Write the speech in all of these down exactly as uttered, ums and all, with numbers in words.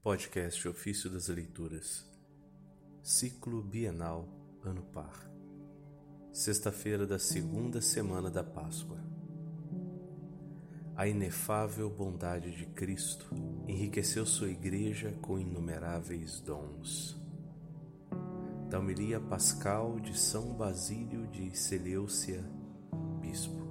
Podcast Ofício das Leituras, Ciclo Bienal Ano Par, sexta-feira da segunda semana da Páscoa. A inefável bondade de Cristo enriqueceu sua Igreja com inumeráveis dons. Da homilia pascal de São Basílio de Seleucia, Bispo.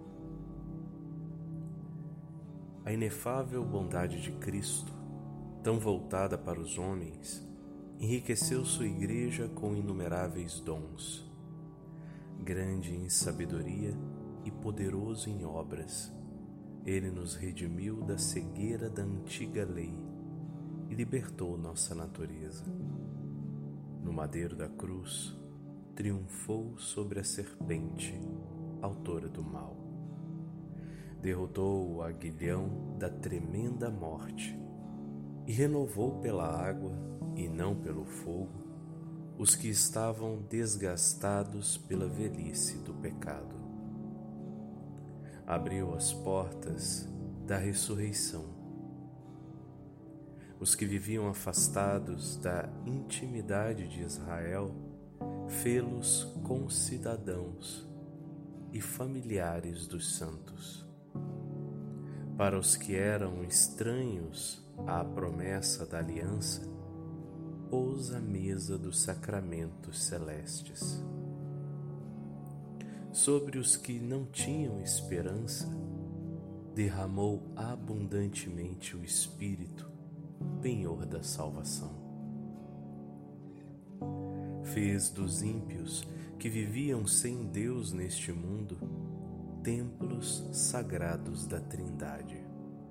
A inefável bondade de Cristo, tão voltada para os homens, enriqueceu sua Igreja com inumeráveis dons. Grande em sabedoria e poderoso em obras, Ele nos redimiu da cegueira da antiga lei e libertou nossa natureza. No madeiro da cruz, triunfou sobre a serpente, autora do mal. Derrotou o aguilhão da tremenda morte e renovou pela água, e não pelo fogo, os que estavam desgastados pela velhice do pecado. Abriu as portas da ressurreição. Os que viviam afastados da intimidade de Israel, fê-los concidadãos e familiares dos santos. Para os que eram estranhos à promessa da aliança, pôs à mesa dos sacramentos celestes. Sobre os que não tinham esperança, derramou abundantemente o Espírito, penhor da salvação. Fez dos ímpios que viviam sem Deus neste mundo templos sagrados da Trindade.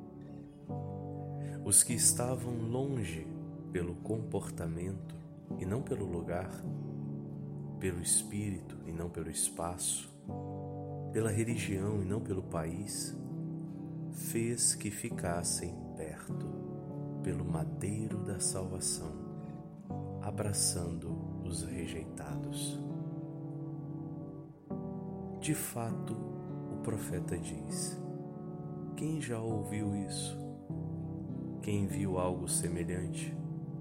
Os que estavam longe pelo comportamento e não pelo lugar, pelo espírito e não pelo espaço, pela religião e não pelo país, fez que ficassem perto, pelo madeiro da salvação, abraçando os rejeitados. De fato, o profeta diz: quem já ouviu isso? Quem viu algo semelhante?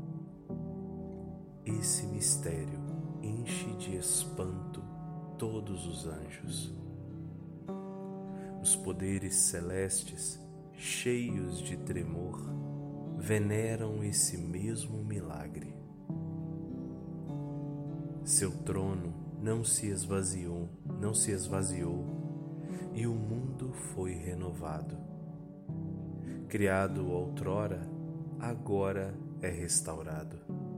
Esse mistério enche de espanto todos os anjos. Os poderes celestes, cheios de tremor, veneram esse mesmo milagre. Seu trono não se esvaziou, não se esvaziou, e o mundo foi renovado. Criado outrora, agora é restaurado.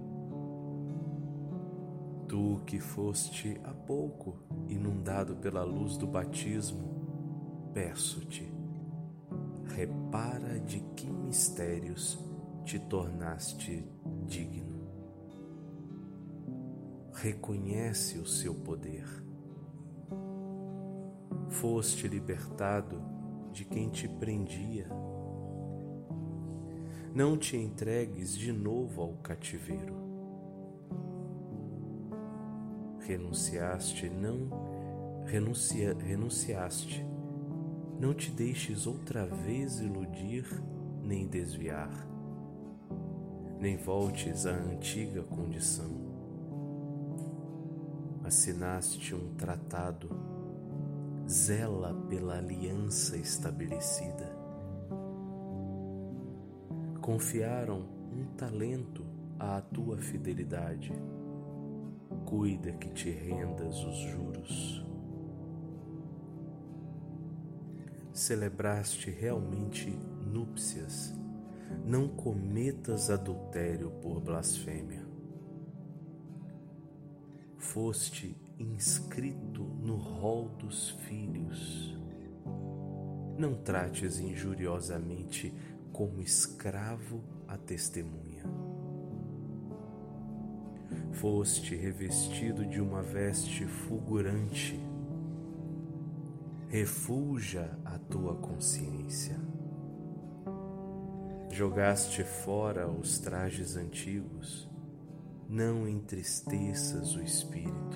Tu que foste há pouco inundado pela luz do batismo, peço-te, repara de que mistérios te tornaste digno. Reconhece o seu poder. Foste libertado de quem te prendia. Não te entregues de novo ao cativeiro. Renunciaste, não renuncia, renunciaste. Não te deixes outra vez iludir nem desviar. Nem voltes à antiga condição. Assinaste um tratado. Zela pela aliança estabelecida. Confiaram um talento à tua fidelidade. Cuida que te rendas os juros. Celebraste realmente núpcias. Não cometas adultério por blasfêmia. Foste inscrito no rol dos filhos. Não trates injuriosamente como escravo a testemunha. Foste revestido de uma veste fulgurante. Refulja a tua consciência. Jogaste fora os trajes antigos. Não entristeças o espírito.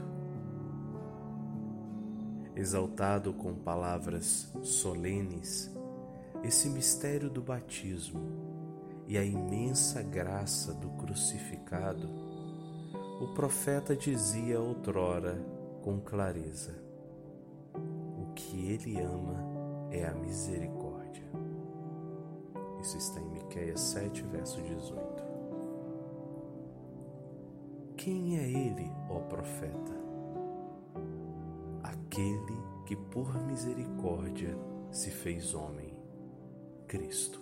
Exaltado com palavras solenes, esse mistério do batismo e a imensa graça do crucificado, o profeta dizia outrora com clareza: o que ele ama é a misericórdia. Isso está em Miqueias sete, verso dezoito. Quem é ele, ó profeta? Aquele que por misericórdia se fez homem, Cristo.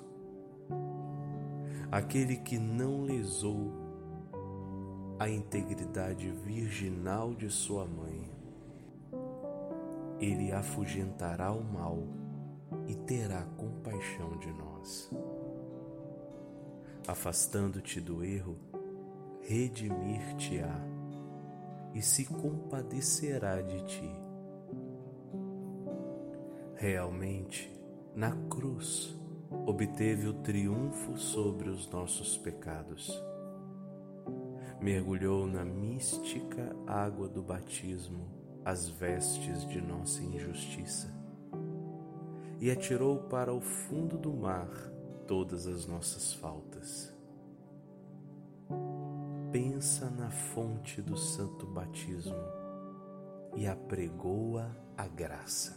Aquele que não lesou a integridade virginal de sua mãe. Ele afugentará o mal e terá compaixão de nós. Afastando-te do erro, redimir-te-á e se compadecerá de ti. Realmente, na cruz, obteve o triunfo sobre os nossos pecados. Mergulhou na mística água do batismo as vestes de nossa injustiça e atirou para o fundo do mar todas as nossas faltas. Pensa na fonte do santo batismo e apregoa a graça.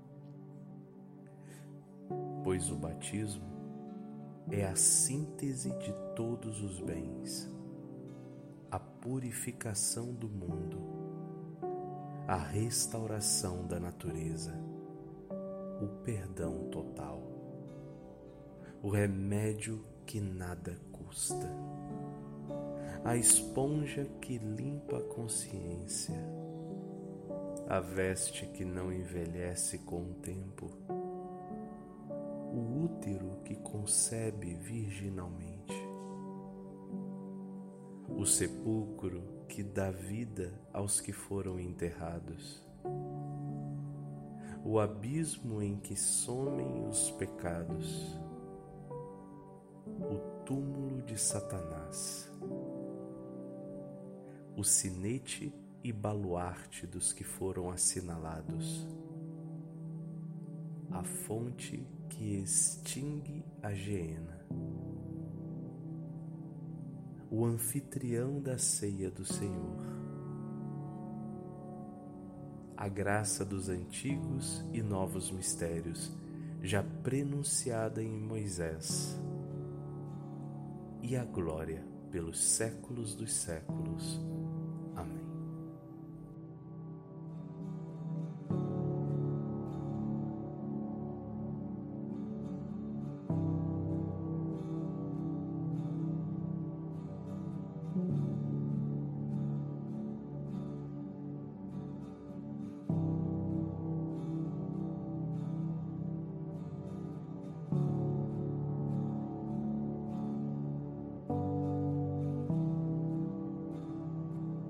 Pois o batismo é a síntese de todos os bens, a purificação do mundo, a restauração da natureza, o perdão total, o remédio que nada custa, a esponja que limpa a consciência, a veste que não envelhece com o tempo, o útero que concebe virginalmente, o sepulcro que dá vida aos que foram enterrados, o abismo em que somem os pecados, o túmulo de Satanás, o sinete e baluarte dos que foram assinalados, a fonte que extingue a geena, o anfitrião da ceia do Senhor, a graça dos antigos e novos mistérios, já prenunciada em Moisés, e a glória pelos séculos dos séculos. Amém.